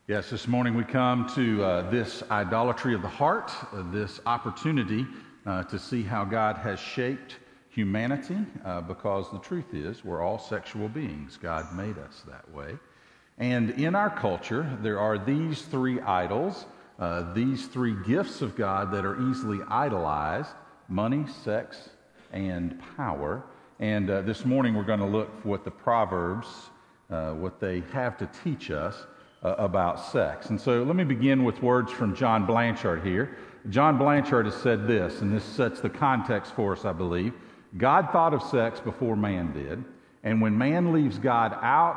Yes, this morning we come to this idolatry of the heart, this opportunity to see how God has shaped humanity, because the truth is we're all sexual beings. God made us that way. And in our culture, there are these three idols, these three gifts of God that are easily idolized: money, sex, and power. And this morning we're going to look for what the Proverbs, what they have to teach us about sex. And so let me begin with words from John Blanchard here. John Blanchard has said this, and this sets the context for us, I believe. God thought of sex before man did, and when man leaves God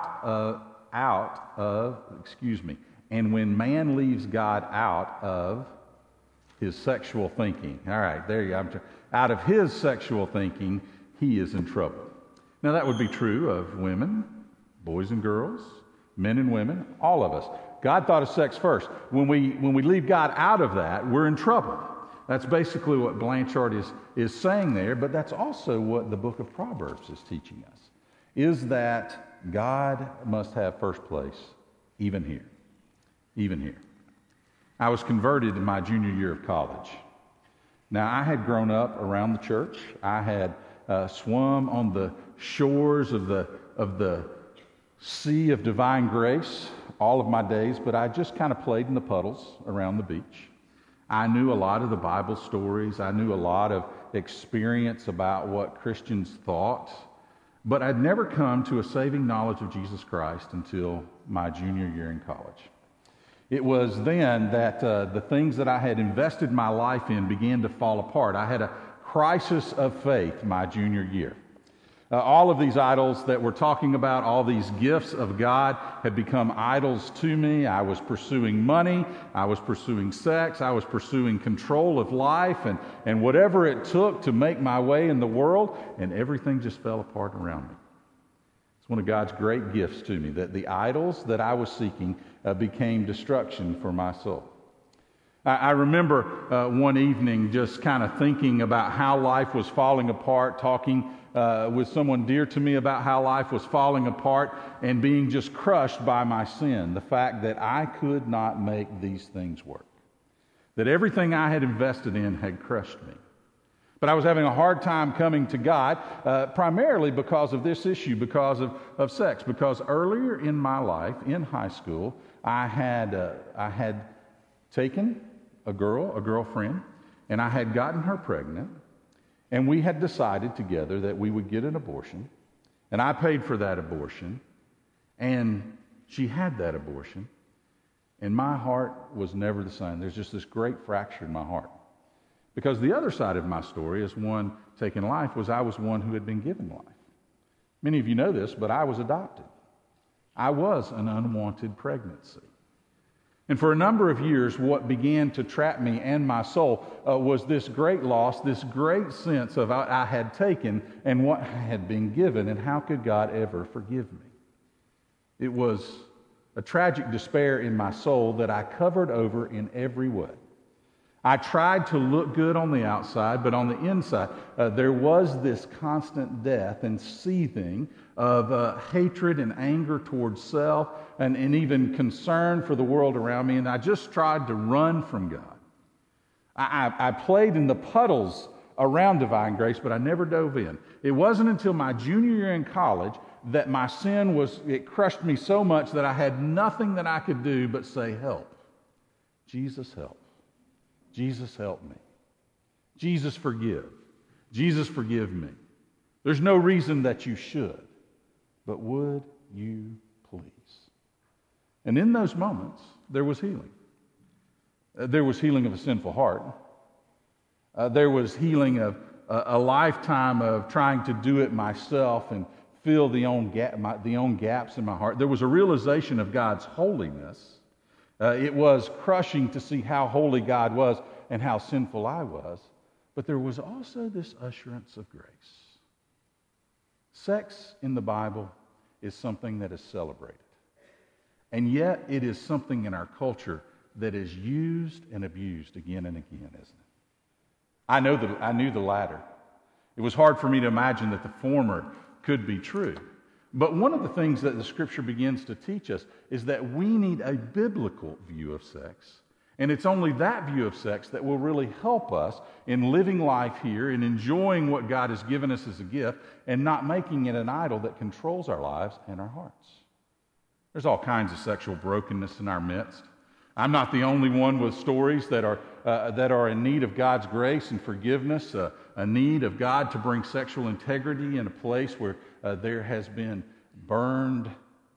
and when man leaves God out of his sexual thinking, all right, there you go, out of his sexual thinking, he is in trouble. Now that would be true of women, boys and girls, men and women, all of us. God thought of sex first. When we leave God out of that, we're in trouble. That's basically what Blanchard is saying there, but that's also what the book of Proverbs is teaching us, is that God must have first place, even here. Even here. I was converted in my junior year of college. Now, I had grown up around the church. I had swum on the shores of the sea of divine grace all of my days, but I just kind of played in the puddles around the beach. I knew a lot of the Bible stories. I knew a lot of experience about what Christians thought, but I'd never come to a saving knowledge of Jesus Christ until my junior year in college. It was then that the things that I had invested my life in began to fall apart. I had a crisis of faith my junior year. All of these idols that we're talking about, all these gifts of God, had become idols to me. I was pursuing money, I was pursuing sex, I was pursuing control of life, and whatever it took to make my way in the world, and everything just fell apart around me. It's one of God's great gifts to me, that the idols that I was seeking became destruction for my soul. I remember one evening just kind of thinking about how life was falling apart, talking with someone dear to me about how life was falling apart, and being just crushed by my sin, the fact that I could not make these things work, that everything I had invested in had crushed me. But I was having a hard time coming to God, primarily because of this issue, because of sex, because earlier in my life, in high school, I had taken a girlfriend, and I had gotten her pregnant, and we had decided together that we would get an abortion, and I paid for that abortion, and she had that abortion, and my heart was never the same. There's just this great fracture in my heart. Because the other side of my story as one taking life was I was one who had been given life. Many of you know this, but I was adopted. I was an unwanted pregnancy. And for a number of years, what began to trap me and my soul was this great loss, this great sense of what I had taken and what I had been given, and how could God ever forgive me? It was a tragic despair in my soul that I covered over in every way. I tried to look good on the outside, but on the inside, there was this constant death and seething of hatred and anger towards self, and even concern for the world around me, and I just tried to run from God. I played in the puddles around divine grace, but I never dove in. It wasn't until my junior year in college that my sin it crushed me so much that I had nothing that I could do but say, "Help. Jesus, help. Jesus, help me. Jesus, forgive. Jesus, forgive me. There's no reason that you should, but would you please?" And in those moments, there was healing. There was healing of a sinful heart. There was healing of a lifetime of trying to do it myself and fill the own gaps in my heart. There was a realization of God's holiness. It was crushing to see how holy God was and how sinful I was. But there was also this assurance of grace. Sex in the Bible is something that is celebrated. And yet it is something in our culture that is used and abused again and again, isn't it? I knew the latter. It was hard for me to imagine that the former could be true. But one of the things that the Scripture begins to teach us is that we need a biblical view of sex. And it's only that view of sex that will really help us in living life here and enjoying what God has given us as a gift and not making it an idol that controls our lives and our hearts. There's all kinds of sexual brokenness in our midst. I'm not the only one with stories that are in need of God's grace and forgiveness, a need of God to bring sexual integrity in a place where there has been born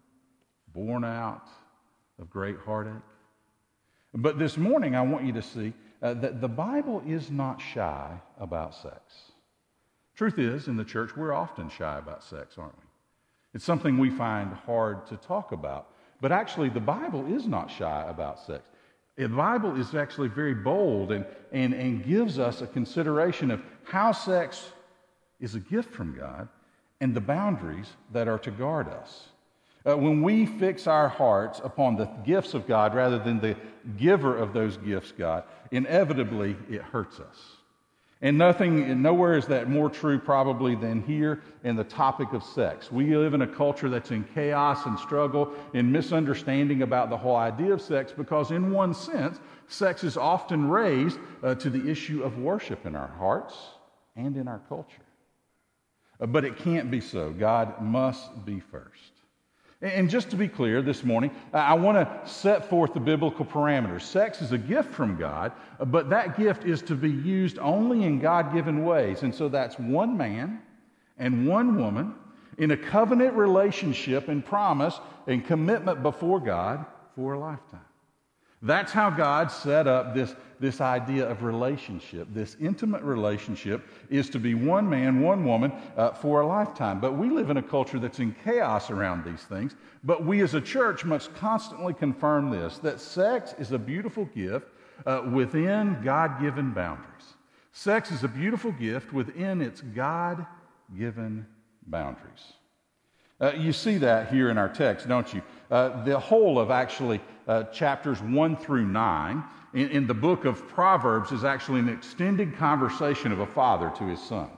out of great heartache. But this morning, I want you to see that the Bible is not shy about sex. Truth is, in the church, we're often shy about sex, aren't we? It's something we find hard to talk about. But actually, the Bible is not shy about sex. The Bible is actually very bold and gives us a consideration of how sex is a gift from God and the boundaries that are to guard us. When we fix our hearts upon the gifts of God rather than the giver of those gifts, God, inevitably it hurts us. And nowhere is that more true probably than here in the topic of sex. We live in a culture that's in chaos and struggle and misunderstanding about the whole idea of sex because in one sense, sex is often raised to the issue of worship in our hearts and in our culture. But it can't be so. God must be first. And just to be clear this morning, I want to set forth the biblical parameters. Sex is a gift from God, but that gift is to be used only in God-given ways. And so that's one man and one woman in a covenant relationship and promise and commitment before God for a lifetime. That's how God set up this idea of relationship. This intimate relationship is to be one man, one woman for a lifetime. But we live in a culture that's in chaos around these things. But we as a church must constantly confirm this, that sex is a beautiful gift within God-given boundaries. Sex is a beautiful gift within its God-given boundaries. You see that here in our text, don't you? The whole of actually chapters 1 through 9 in the book of Proverbs is actually an extended conversation of a father to his son.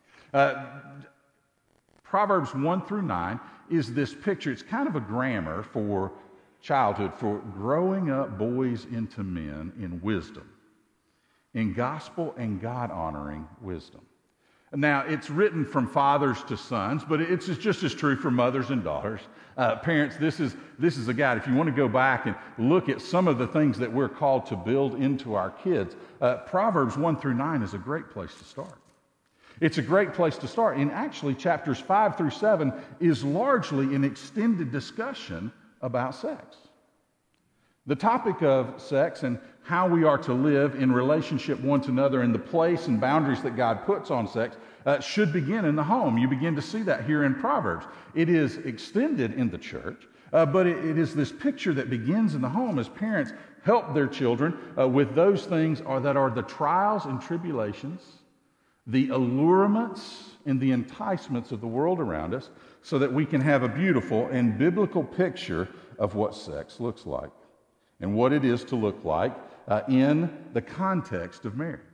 Proverbs 1 through 9 is this picture. It's kind of a grammar for childhood, for growing up boys into men in wisdom, in gospel and God-honoring wisdom. Now, it's written from fathers to sons, but it's just as true for mothers and daughters. Parents, this is a guide. If you want to go back and look at some of the things that we're called to build into our kids, Proverbs 1 through 9 is a great place to start. It's a great place to start. And actually, chapters 5 through 7 is largely an extended discussion about sex. The topic of sex and how we are to live in relationship one to another and the place and boundaries that God puts on sex should begin in the home. You begin to see that here in Proverbs. It is extended in the church, but it is this picture that begins in the home as parents help their children with those things that are the trials and tribulations, the allurements and the enticements of the world around us so that we can have a beautiful and biblical picture of what sex looks like and what it is to look like in the context of marriage.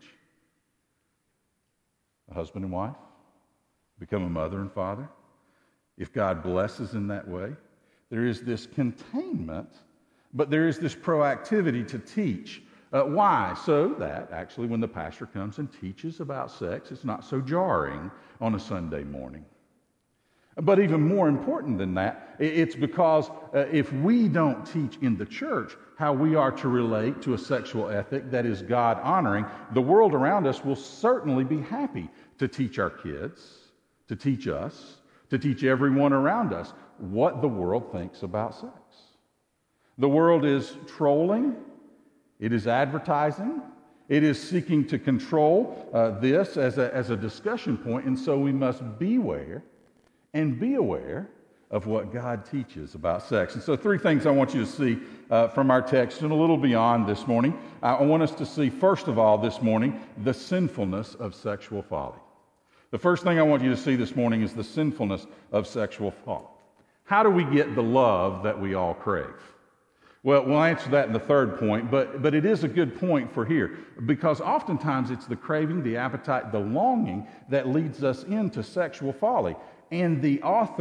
A husband and wife become a mother and father. If God blesses in that way, there is this containment, but there is this proactivity to teach. Why? So that actually when the pastor comes and teaches about sex, it's not so jarring on a Sunday morning. But even more important than that, it's because if we don't teach in the church how we are to relate to a sexual ethic that is God-honoring, the world around us will certainly be happy to teach our kids, to teach us, to teach everyone around us what the world thinks about sex. The world is trolling, it is advertising, it is seeking to control this as a discussion point, and so we must beware and be aware of what God teaches about sex. And so 3 things I want you to see from our text and a little beyond this morning. I want us to see, first of all, this morning, the sinfulness of sexual folly. The first thing I want you to see this morning is the sinfulness of sexual folly. How do we get the love that we all crave? Well, we'll answer that in the third point, but it is a good point for here, because oftentimes it's the craving, the appetite, the longing that leads us into sexual folly. And the author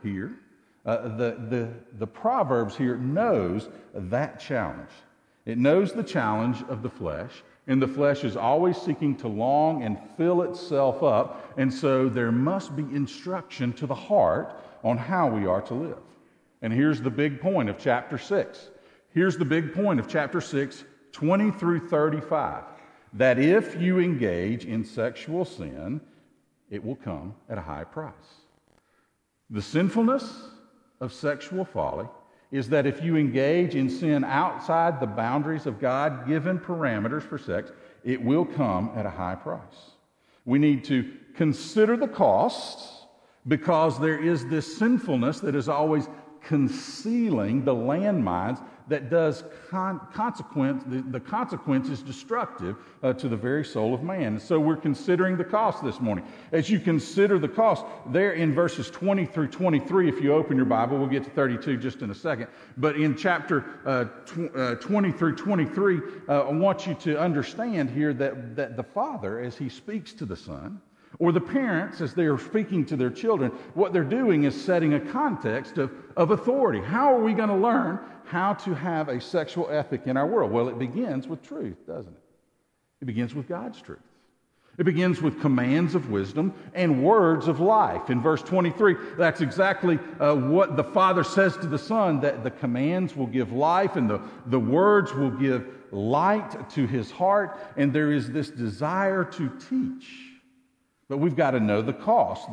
here, the Proverbs here knows that challenge. It knows the challenge of the flesh, and the flesh is always seeking to long and fill itself up, and so there must be instruction to the heart on how we are to live. And here's the big point of chapter 6. Here's the big point of chapter 6, 20 through 35, that if you engage in sexual sin, it will come at a high price. The sinfulness of sexual folly is that if you engage in sin outside the boundaries of God-given parameters for sex, it will come at a high price. We need to consider the costs because there is this sinfulness that is always concealing the landmines that does the consequence is destructive to the very soul of man. So we're considering the cost this morning. As you consider the cost, there in verses 20 through 23, if you open your Bible, we'll get to 32 just in a second, but in chapter 20 through 23, I want you to understand here that the Father, as he speaks to the Son, or the parents, as they are speaking to their children, what they're doing is setting a context of authority. How are we going to learn how to have a sexual ethic in our world? Well, it begins with truth, doesn't it? It begins with God's truth. It begins with commands of wisdom and words of life. In verse 23, that's exactly what the Father says to the Son, that the commands will give life and the words will give light to his heart, and there is this desire to teach. But we've got to know the cost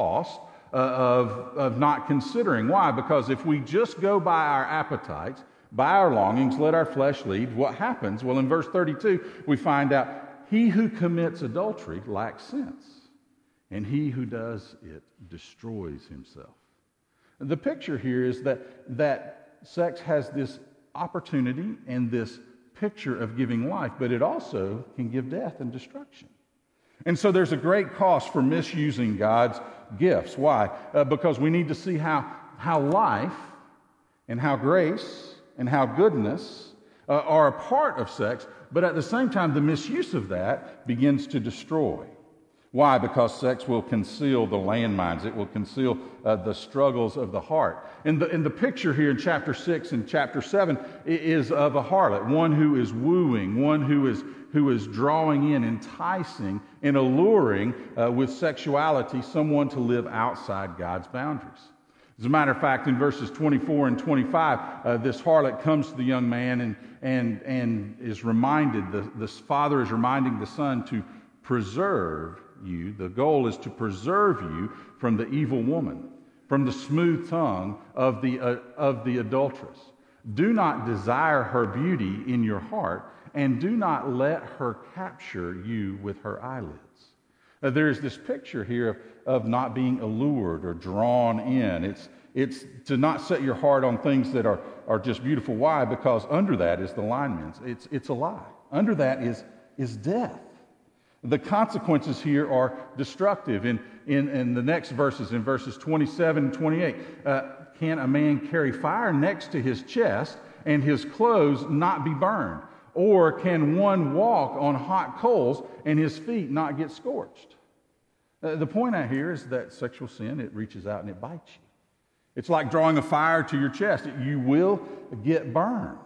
of not considering. Why? Because if we just go by our appetites, by our longings, let our flesh lead, what happens? Well, in verse 32, we find out he who commits adultery lacks sense, and he who does it destroys himself. The picture here is that sex has this opportunity and this picture of giving life, but it also can give death and destruction. And so there's a great cost for misusing God's gifts. Why? Because we need to see how life and how grace and how goodness are a part of sex, but at the same time, the misuse of that begins to destroy. Why? Because sex will conceal the landmines. It will conceal the struggles of the heart. And the picture here in chapter 6 and chapter 7 is of a harlot, one who is wooing, one who is drawing in, enticing, and alluring with sexuality someone to live outside God's boundaries. As a matter of fact, in verses 24 and 25, this harlot comes to the young man and is reminded, the father is reminding the son to preserve you. The goal is to preserve you from the evil woman, from the smooth tongue of the adulteress. Do not desire her beauty in your heart, and do not let her capture you with her eyelids. There is this picture here of not being allured or drawn in. It's to not set your heart on things that are just beautiful. Why? Because under that is the lineman's. It's a lie. Under that is death. The consequences here are destructive. In the next verses, in verses 27 and 28, can a man carry fire next to his chest and his clothes not be burned? Or can one walk on hot coals and his feet not get scorched? The point out here is that sexual sin, it reaches out and it bites you. It's like drawing a fire to your chest. You will get burned.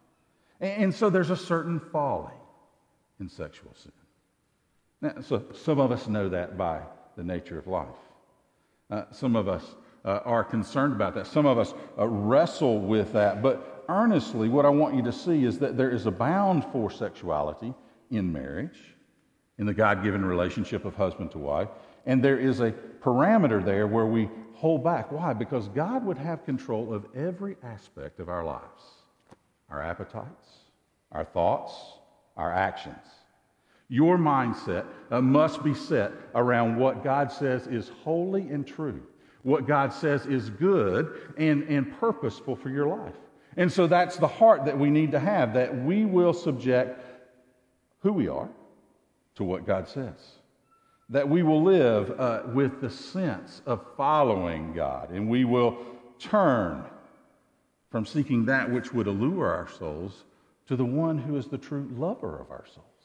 And so there's a certain folly in sexual sin. Now, so some of us know that by the nature of life. Some of us are concerned about that. Some of us wrestle with that. But earnestly, what I want you to see is that there is a bound for sexuality in marriage, in the God-given relationship of husband to wife, and there is a parameter there where we hold back. Why? Because God would have control of every aspect of our lives. Our appetites, our thoughts, our actions. Your mindset must be set around what God says is holy and true, what God says is good and purposeful for your life. And so that's the heart that we need to have, that we will subject who we are to what God says. That we will live with the sense of following God, and we will turn from seeking that which would allure our souls to the one who is the true lover of our souls.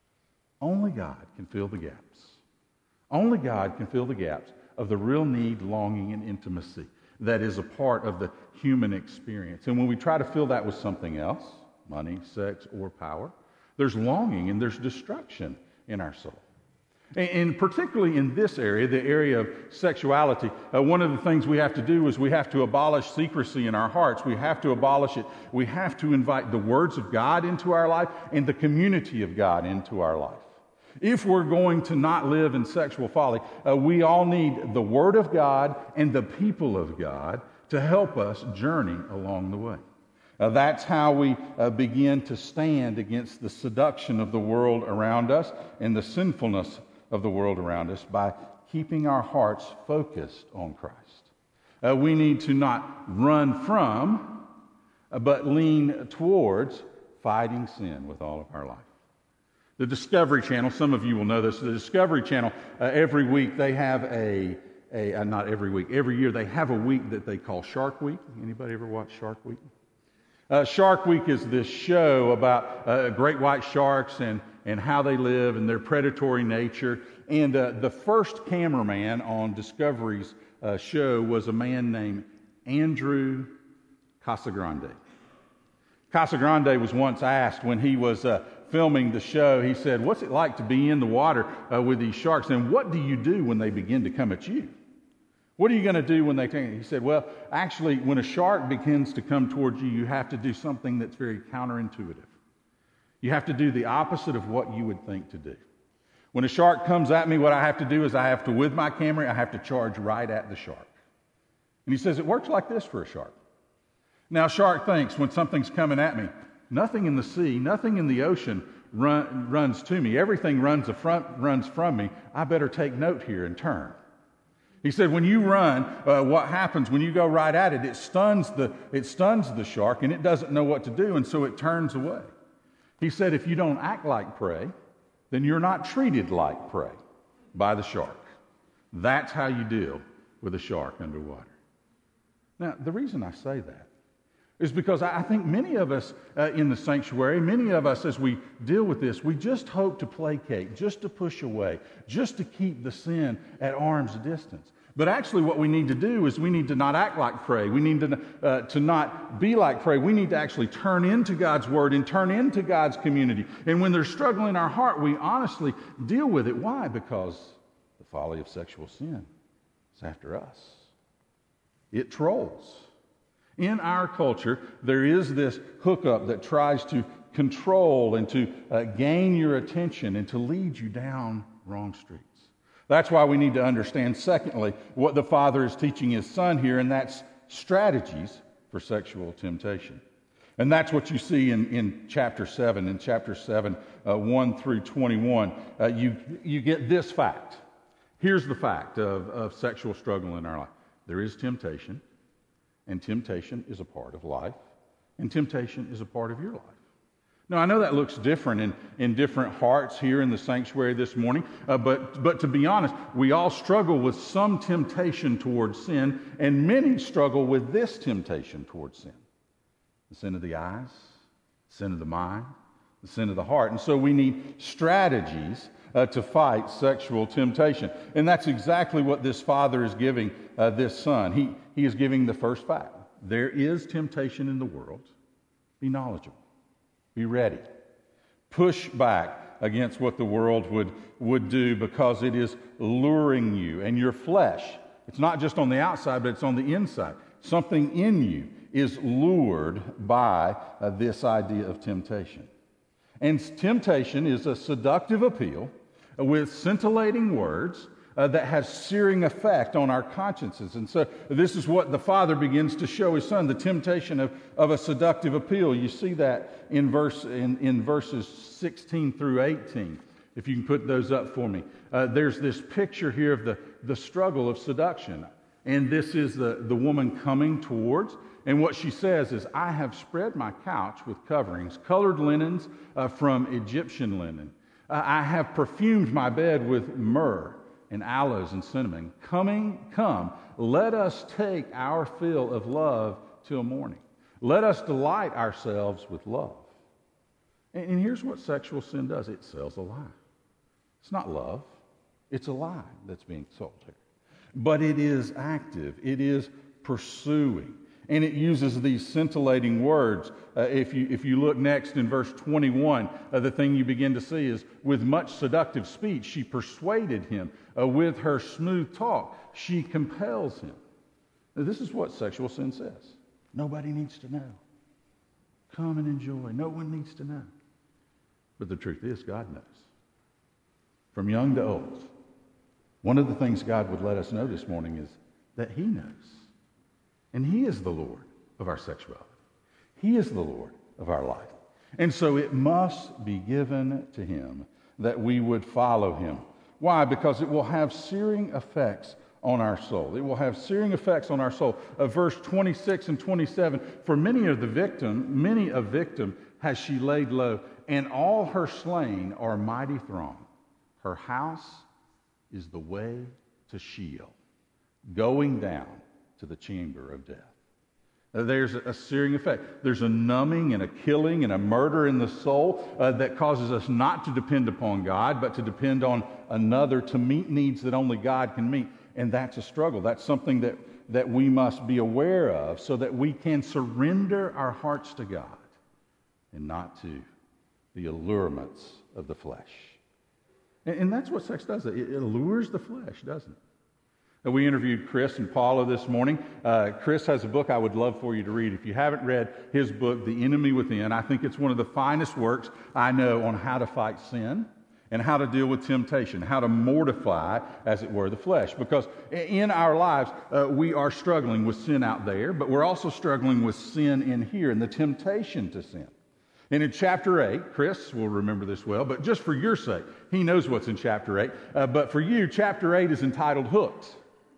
Only God can fill the gaps. Only God can fill the gaps of the real need, longing, and intimacy. that is a part of the human experience. And when we try to fill that with something else, money, sex, or power, there's longing and there's destruction in our soul. And particularly in this area, the area of sexuality, one of the things we have to do is we have to abolish secrecy in our hearts. We have to abolish it. We have to invite the words of God into our life and the community of God into our life. If we're going to not live in sexual folly, we all need the Word of God and the people of God to help us journey along the way. That's how we begin to stand against the seduction of the world around us and the sinfulness of the world around us by keeping our hearts focused on Christ. We need to not run from, but lean towards fighting sin with all of our life. The Discovery Channel, some of you will know this, the Discovery Channel, every week they have not every week, every year they have a week that they call Shark Week. Anybody ever watch Shark Week? Shark Week is this show about great white sharks and how they live and their predatory nature. And the first cameraman on Discovery's show was a man named Andrew Casagrande. Casagrande was once asked when he was filming the show, he said, "What's it like to be in the water with these sharks? And what do you do when they begin to come at you? What are you going to do when they take?" He said, "Well, actually, when a shark begins to come towards you, you have to do something that's very counterintuitive. You have to do the opposite of what you would think to do. When a shark comes at me, what I have to do is I have to, with my camera, I have to charge right at the shark." And he says, it works like this for a shark. Now, a shark thinks when something's coming at me, nothing in the sea, nothing in the ocean runs to me. Everything runs from me. I better take note here and turn. He said, when you run, what happens when you go right at it? It stuns the shark, and it doesn't know what to do, and so it turns away. He said, if you don't act like prey, then you're not treated like prey by the shark. That's how you deal with a shark underwater. Now, the reason I say that is because I think many of us in the sanctuary, many of us as we deal with this, we just hope to placate, just to push away, just to keep the sin at arm's distance. But actually what we need to do is we need to not act like prey. We need to not be like prey. We need to actually turn into God's Word and turn into God's community. And when there's struggle in our heart, we honestly deal with it. Why? Because the folly of sexual sin is after us. It trolls. In our culture, there is this hookup that tries to control and to gain your attention and to lead you down wrong streets. That's why we need to understand, secondly, what the Father is teaching His Son here, and that's strategies for sexual temptation. And that's what you see in chapter 7. In chapter 7, 1 through 21, you get this fact. Here's the fact of sexual struggle in our life. There is temptation. And temptation is a part of life, and temptation is a part of your life. Now, I know that looks different in different hearts here in the sanctuary this morning, but to be honest, we all struggle with some temptation towards sin, and many struggle with this temptation towards sin. The sin of the eyes, the sin of the mind, the sin of the heart. And so we need strategies to fight sexual temptation. And that's exactly what this father is giving this son. He is giving the first fact. There is temptation in the world. Be knowledgeable. Be ready. Push back against what the world would do because it is luring you. And your flesh, it's not just on the outside, but it's on the inside. Something in you is lured by this idea of temptation. And temptation is a seductive appeal with scintillating words that has searing effect on our consciences. And so this is what the Father begins to show His Son, the temptation of a seductive appeal. You see that in verses 16 through 18. If you can put those up for me. There's this picture here of the struggle of seduction. And this is the woman coming towards. And what she says is, I have spread my couch with coverings, colored linens from Egyptian linen. I have perfumed my bed with myrrh and aloes and cinnamon. Come, let us take our fill of love till morning. Let us delight ourselves with love. And here's what sexual sin does. It sells a lie. It's not love. It's a lie that's being sold here. But it is active. It is pursuing. And it uses these scintillating words. If you look next in verse 21, the thing you begin to see is, with much seductive speech, she persuaded him. With her smooth talk, she compels him. Now, this is what sexual sin says. Nobody needs to know. Come and enjoy. No one needs to know. But the truth is, God knows. From young to old. One of the things God would let us know this morning is that He knows. And He is the Lord of our sexuality. He is the Lord of our life. And so it must be given to Him that we would follow Him. Why? Because it will have searing effects on our soul. It will have searing effects on our soul. Verse 26 and 27, for many a victim has she laid low, and all her slain are mighty throng. Her house is the way to Sheol, going down to the chamber of death. There's a searing effect. There's a numbing and a killing and a murder in the soul that causes us not to depend upon God, but to depend on another to meet needs that only God can meet. And that's a struggle. That's something that we must be aware of so that we can surrender our hearts to God and not to the allurements of the flesh. And that's what sex does. It allures the flesh, doesn't it? We interviewed Chris and Paula this morning. Chris has a book I would love for you to read. If you haven't read his book, The Enemy Within, I think it's one of the finest works I know on how to fight sin and how to deal with temptation, how to mortify, as it were, the flesh. Because in our lives, we are struggling with sin out there, but we're also struggling with sin in here and the temptation to sin. And in chapter 8, Chris will remember this well, but just for your sake, he knows what's in chapter 8. But for you, chapter 8 is entitled Hooked.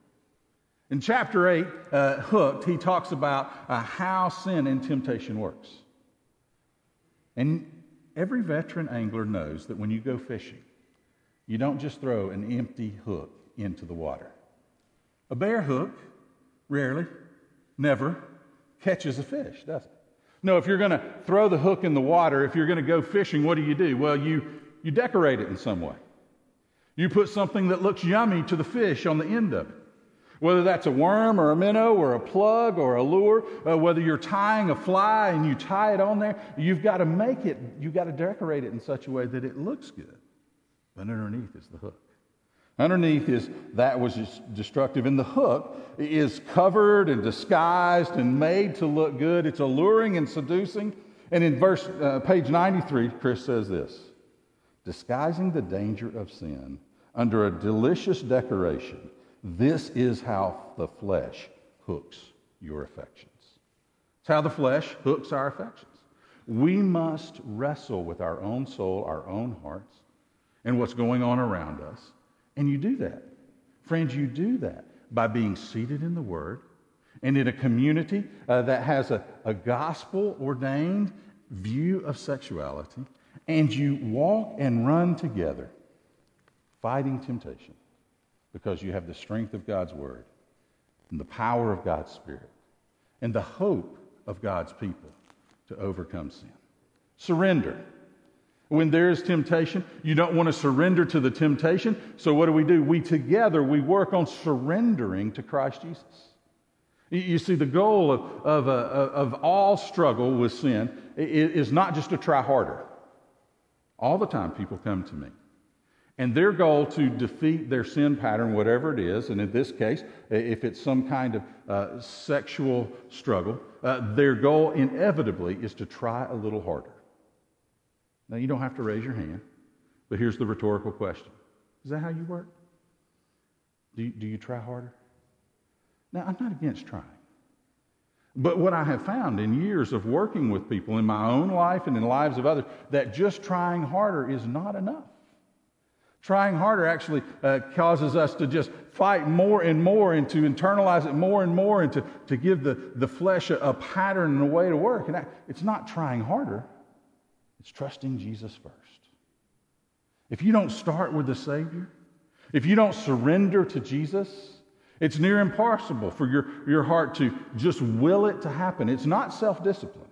In chapter 8, Hooked, he talks about how sin and temptation works. And every veteran angler knows that when you go fishing, you don't just throw an empty hook into the water. A bare hook rarely, never catches a fish, does it? No, if you're going to throw the hook in the water, if you're going to go fishing, what do? Well, you decorate it in some way. You put something that looks yummy to the fish on the end of it. Whether that's a worm or a minnow or a plug or a lure, whether you're tying a fly and you tie it on there, you've got to decorate it in such a way that it looks good. But underneath is the hook. Underneath is that which is destructive. And the hook is covered and disguised and made to look good. It's alluring and seducing. And in page 93, Chris says this, disguising the danger of sin under a delicious decoration, this is how the flesh hooks your affections. It's how the flesh hooks our affections. We must wrestle with our own soul, our own hearts, and what's going on around us. And you do that. Friends, you do that by being seated in the Word and in a community that has a gospel-ordained view of sexuality, and you walk and run together fighting temptation. Because you have the strength of God's Word and the power of God's Spirit and the hope of God's people to overcome sin. Surrender. When there is temptation, you don't want to surrender to the temptation. So what do? We work on surrendering to Christ Jesus. You see, the goal of all struggle with sin is not just to try harder. All the time people come to me. And their goal to defeat their sin pattern, whatever it is, and in this case, if it's some kind of sexual struggle, their goal inevitably is to try a little harder. Now, you don't have to raise your hand, but here's the rhetorical question. Is that how you work? Do you try harder? Now, I'm not against trying. But what I have found in years of working with people in my own life and in the lives of others, that just trying harder is not enough. Trying harder actually causes us to just fight more and more and to internalize it more and more and to give the flesh a pattern and a way to work. And it's not trying harder. It's trusting Jesus first. If you don't start with the Savior, if you don't surrender to Jesus, it's near impossible for your heart to just will it to happen. It's not self-discipline.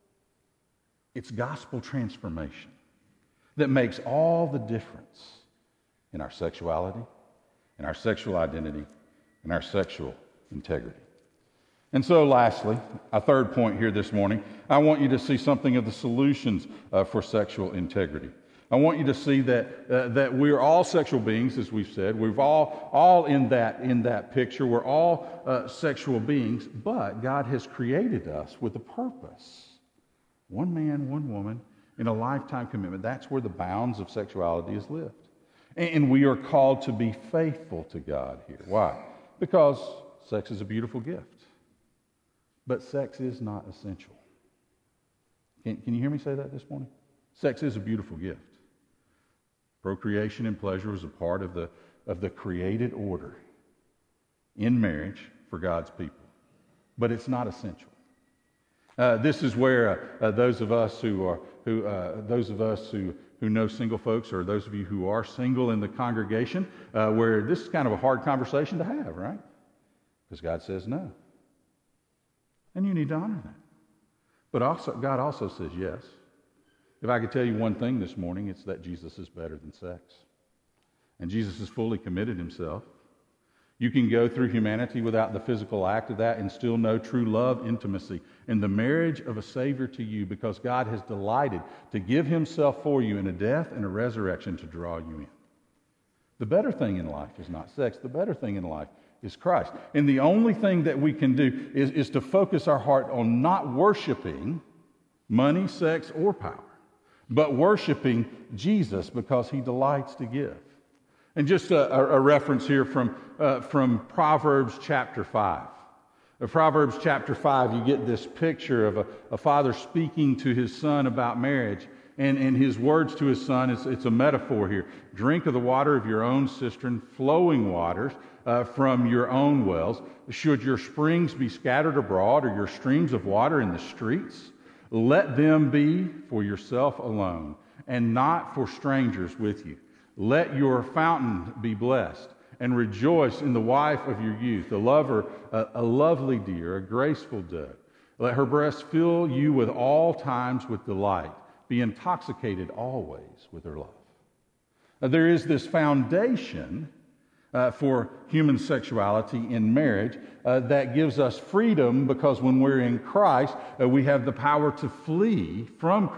It's gospel transformation that makes all the difference in our sexuality, in our sexual identity, in our sexual integrity. And so lastly, a third point here this morning, I want you to see something of the solutions for sexual integrity. I want you to see that we're all sexual beings, as we've said. We're all in that picture. We're all sexual beings, but God has created us with a purpose. One man, one woman, in a lifetime commitment. That's where the bounds of sexuality is lived. And we are called to be faithful to God here. Why? Because sex is a beautiful gift. But sex is not essential. Can you hear me say that this morning? Sex is a beautiful gift. Procreation and pleasure is a part of the created order in marriage for God's people. But it's not essential. This is where those of us who know single folks, or those of you who are single in the congregation, where this is kind of a hard conversation to have, right? Because God says no. And you need to honor that. But also, God also says yes. If I could tell you one thing this morning, it's that Jesus is better than sex. And Jesus has fully committed himself. You can go through humanity without the physical act of that and still know true love, intimacy, and the marriage of a Savior to you, because God has delighted to give himself for you in a death and a resurrection to draw you in. The better thing in life is not sex. The better thing in life is Christ. And the only thing that we can do is to focus our heart on not worshiping money, sex, or power, but worshiping Jesus because he delights to give. And just a reference here from Proverbs chapter 5. In Proverbs chapter 5, you get this picture of a father speaking to his son about marriage. And his words to his son, it's a metaphor here. Drink of the water of your own cistern, flowing waters from your own wells. Should your springs be scattered abroad, or your streams of water in the streets, let them be for yourself alone, and not for strangers with you. Let your fountain be blessed, and rejoice in the wife of your youth, a lover, a lovely deer, a graceful dove. Let her breast fill you with all times with delight. Be intoxicated always with her love. There is this foundation for human sexuality in marriage that gives us freedom, because when we're in Christ, we have the power to flee from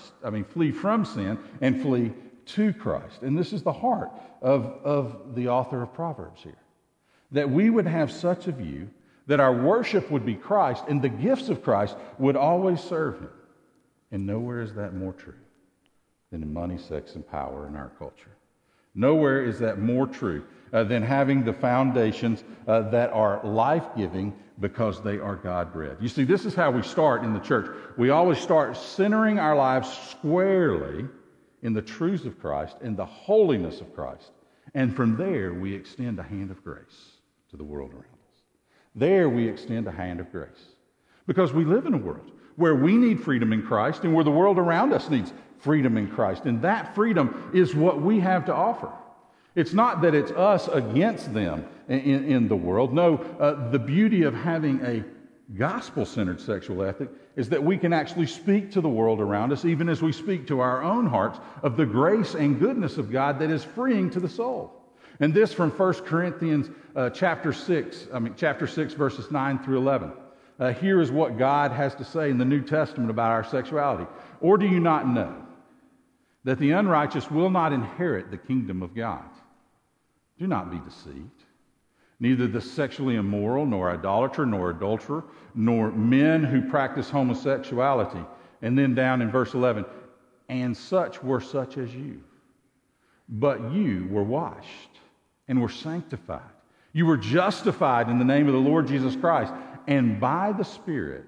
sin and flee to Christ. And this is the heart of the author of Proverbs here. That we would have such a view that our worship would be Christ, and the gifts of Christ would always serve him. And nowhere is that more true than in money, sex, and power in our culture. Nowhere is that more true than having the foundations that are life-giving because they are God-bred. You see, this is how we start in the church. We always start centering our lives squarely in the truths of Christ and the holiness of Christ. And from there, we extend a hand of grace to the world around us. There we extend a hand of grace. Because we live in a world where we need freedom in Christ, and where the world around us needs freedom in Christ. And that freedom is what we have to offer. It's not that it's us against them in the world. No, the beauty of having a gospel-centered sexual ethic is that we can actually speak to the world around us, even as we speak to our own hearts, of the grace and goodness of God that is freeing to the soul. And this from 1 Corinthians chapter 6, verses 9 through 11. Here is what God has to say in the New Testament about our sexuality. Or do you not know that the unrighteous will not inherit the kingdom of God? Do not be deceived. Neither the sexually immoral, nor idolater, nor adulterer, nor men who practice homosexuality. And then down in verse 11, and such were such as you. But you were washed and were sanctified. You were justified in the name of the Lord Jesus Christ, and by the Spirit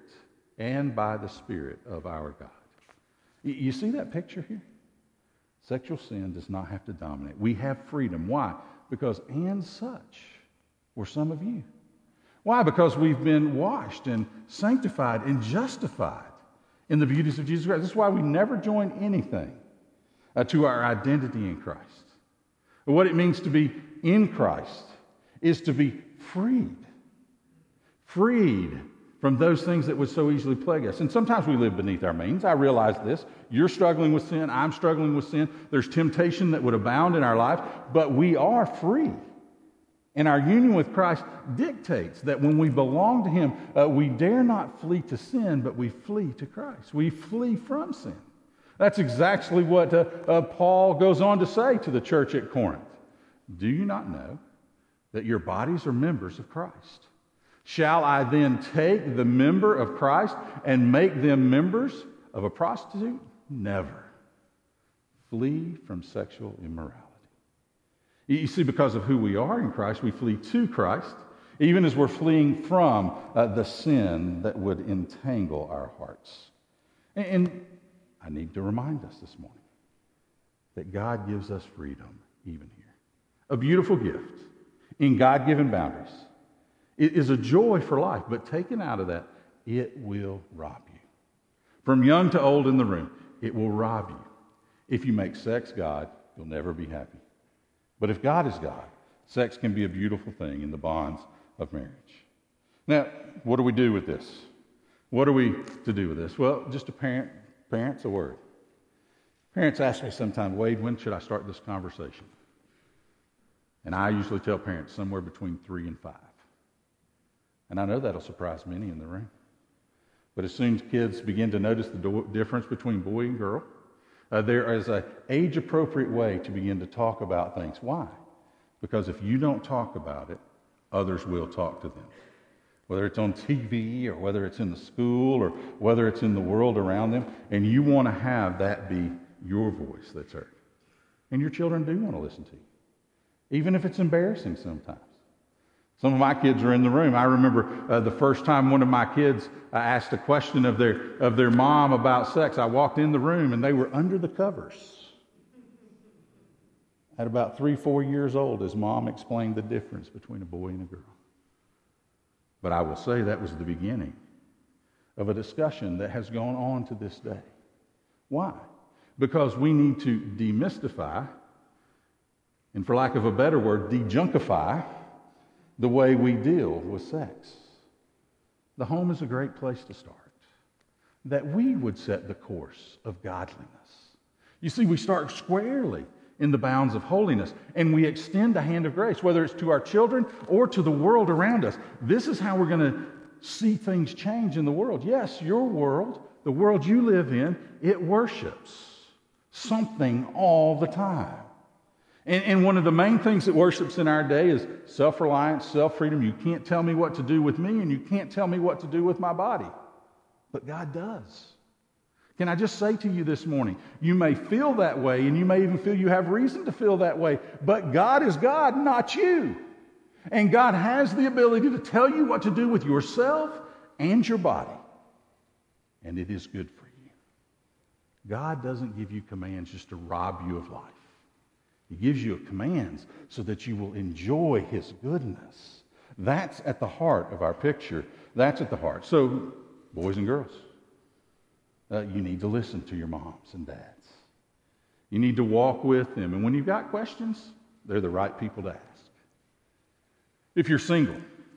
of our God. You see that picture here? Sexual sin does not have to dominate. We have freedom. Why? Because and such were some of you. Why? Because we've been washed and sanctified and justified in the beauties of Jesus Christ. This is why we never join anything to our identity in Christ. What it means to be in Christ is to be freed from those things that would so easily plague us. And sometimes we live beneath our means. I realize this. You're struggling with sin. I'm struggling with sin. There's temptation that would abound in our lives, but we are free. And our union with Christ dictates that when we belong to Him, we dare not flee to sin, but we flee to Christ. We flee from sin. That's exactly what Paul goes on to say to the church at Corinth. Do you not know that your bodies are members of Christ? Shall I then take the member of Christ and make them members of a prostitute? Never. Flee from sexual immorality. You see, because of who we are in Christ, we flee to Christ, even as we're fleeing from the sin that would entangle our hearts. And I need to remind us this morning that God gives us freedom even here. A beautiful gift in God-given boundaries. It is a joy for life, but taken out of that, it will rob you. From young to old in the room, it will rob you. If you make sex God, you'll never be happy. But if God is God, sex can be a beautiful thing in the bonds of marriage. Now, what do we do with this? What are we to do with this? Well, just a parent's a word. Parents ask me sometimes, Wade, when should I start this conversation? And I usually tell parents somewhere between 3 and 5. And I know that'll surprise many in the room. But as soon as kids begin to notice the difference between boy and girl, there is an age-appropriate way to begin to talk about things. Why? Because if you don't talk about it, others will talk to them. Whether it's on TV or whether it's in the school or whether it's in the world around them, and you want to have that be your voice that's heard. And your children do want to listen to you, even if it's embarrassing sometimes. Some of my kids are in the room. I remember the first time one of my kids asked a question of their mom about sex. I walked in the room and they were under the covers. At about 3-4 years old, his mom explained the difference between a boy and a girl. But I will say that was the beginning of a discussion that has gone on to this day. Why? Because we need to demystify, and for lack of a better word, dejunkify the way we deal with sex. The home is a great place to start. That we would set the course of godliness. You see, we start squarely in the bounds of holiness, and we extend a hand of grace, whether it's to our children or to the world around us. This is how we're going to see things change in the world. Yes, your world, the world you live in, it worships something all the time. And one of the main things that worships in our day is self-reliance, self-freedom. You can't tell me what to do with me, and you can't tell me what to do with my body. But God does. Can I just say to you this morning, you may feel that way, and you may even feel you have reason to feel that way, but God is God, not you. And God has the ability to tell you what to do with yourself and your body. And it is good for you. God doesn't give you commands just to rob you of life. He gives you commands so that you will enjoy His goodness. That's at the heart of our picture. That's at the heart. So, boys and girls, you need to listen to your moms and dads. You need to walk with them. And when you've got questions, they're the right people to ask. If you're single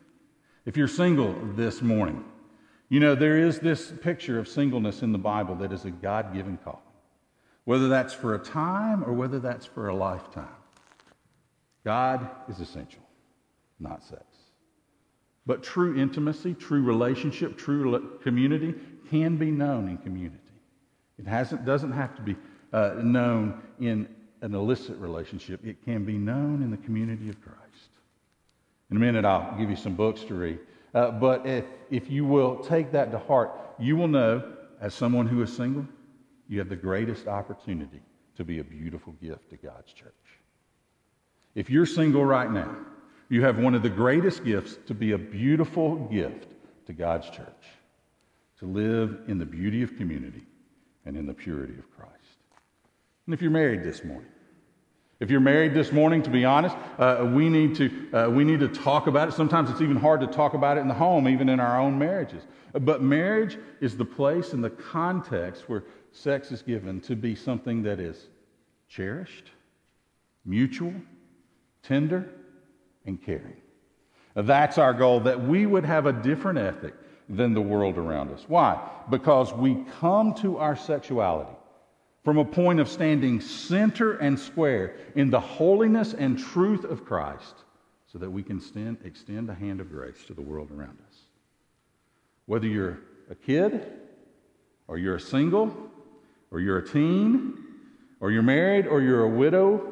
this morning, you know, there is this picture of singleness in the Bible that is a God-given call. Whether that's for a time or whether that's for a lifetime. God is essential, not sex. But true intimacy, true relationship, true community can be known in community. It doesn't have to be known in an illicit relationship. It can be known in the community of Christ. In a minute, I'll give you some books to read. But if you will take that to heart, you will know, as someone who is single, you have the greatest opportunity to be a beautiful gift to God's church. If you're single right now, you have one of the greatest gifts to be a beautiful gift to God's church, to live in the beauty of community and in the purity of Christ. And if you're married this morning, to be honest, we need to talk about it. Sometimes it's even hard to talk about it in the home, even in our own marriages. But marriage is the place and the context where sex is given to be something that is cherished, mutual, tender, and caring. That's our goal, that we would have a different ethic than the world around us. Why? Because we come to our sexuality from a point of standing center and square in the holiness and truth of Christ so that we can extend a hand of grace to the world around us. Whether you're a kid, or you're a single, or you're a teen, or you're married, or you're a widow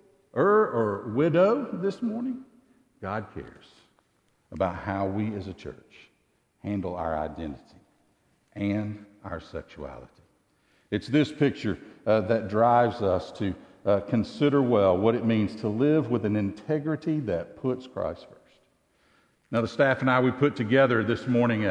this morning, God cares about how we as a church handle our identity and our sexuality. It's this picture that drives us to consider well what it means to live with an integrity that puts Christ first. Now, the staff and I, we put together this morning,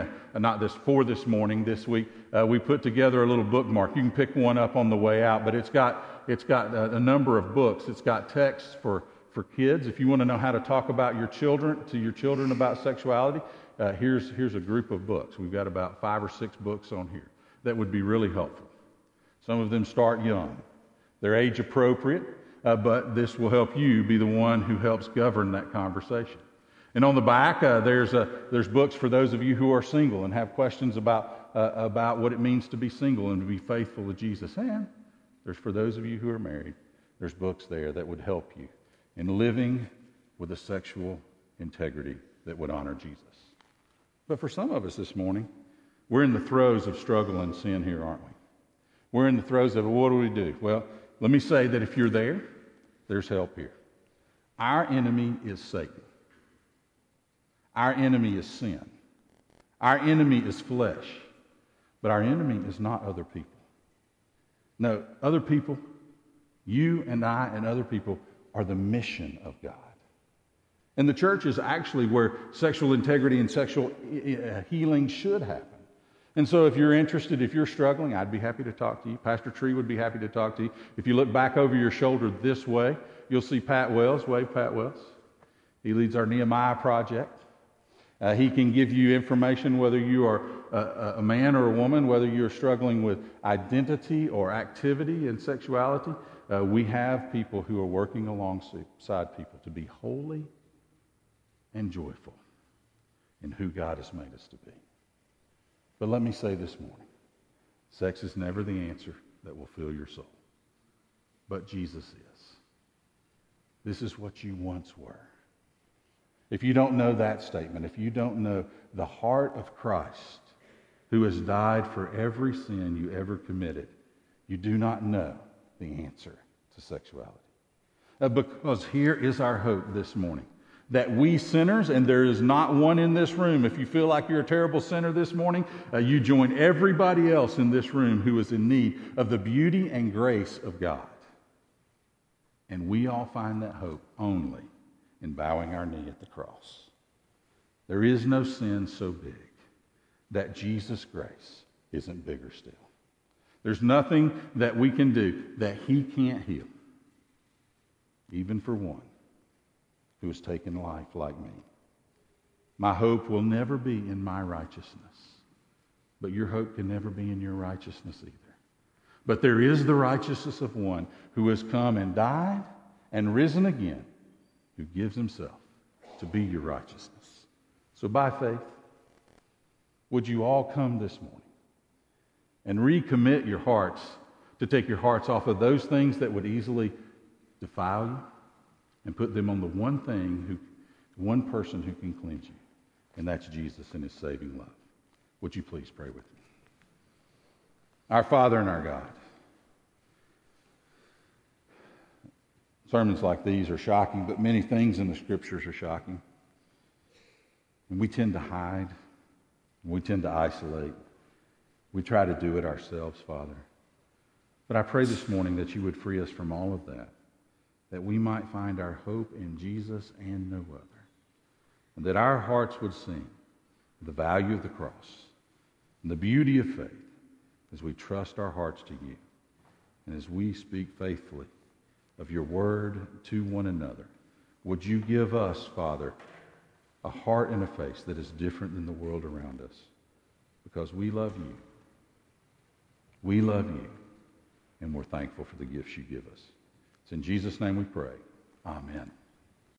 this week, we put together a little bookmark. You can pick one up on the way out, but it's got a number of books. It's got texts for kids. If you want to know how to talk about your children about sexuality, here's a group of books. We've got about 5 or 6 books on here that would be really helpful. Some of them start young. They're age appropriate, but this will help you be the one who helps govern that conversation. And on the back, there's books for those of you who are single and have questions about what it means to be single and to be faithful to Jesus. And there's for those of you who are married, there's books there that would help you in living with a sexual integrity that would honor Jesus. But for some of us this morning, we're in the throes of struggle and sin here, aren't we? We're in the throes of, what do we do? Well, let me say that if you're there, there's help here. Our enemy is Satan. Our enemy is sin. Our enemy is flesh. But our enemy is not other people. No, other people, you and I and other people, are the mission of God. And the church is actually where sexual integrity and sexual healing should happen. And so if you're interested, if you're struggling, I'd be happy to talk to you. Pastor Tree would be happy to talk to you. If you look back over your shoulder this way, you'll see Pat Wells. Wave, Pat Wells. He leads our Nehemiah project. He can give you information whether you are a man or a woman, whether you're struggling with identity or activity and sexuality. We have people who are working alongside people to be holy and joyful in who God has made us to be. But let me say this morning, sex is never the answer that will fill your soul. But Jesus is. This is what you once were. If you don't know that statement, if you don't know the heart of Christ who has died for every sin you ever committed, you do not know the answer to sexuality. Because here is our hope this morning. That we sinners, and there is not one in this room, if you feel like you're a terrible sinner this morning, you join everybody else in this room who is in need of the beauty and grace of God. And we all find that hope only in bowing our knee at the cross. There is no sin so big that Jesus' grace isn't bigger still. There's nothing that we can do that he can't heal, even for one who has taken life like me. My hope will never be in my righteousness, but your hope can never be in your righteousness either. But there is the righteousness of one who has come and died and risen again, who gives himself to be your righteousness. So by faith, would you all come this morning and recommit your hearts to take your hearts off of those things that would easily defile you and put them on the one person who can cleanse you, and that's Jesus and his saving love. Would you please pray with me? Our Father and our God, sermons like these are shocking, but many things in the Scriptures are shocking. And we tend to hide. We tend to isolate. We try to do it ourselves, Father. But I pray this morning that you would free us from all of that we might find our hope in Jesus and no other, and that our hearts would sing the value of the cross and the beauty of faith as we trust our hearts to you and as we speak faithfully of your word to one another. Would you give us, Father, a heart and a face that is different than the world around us, because we love you. We love you, and we're thankful for the gifts you give us. It's in Jesus' name we pray. Amen.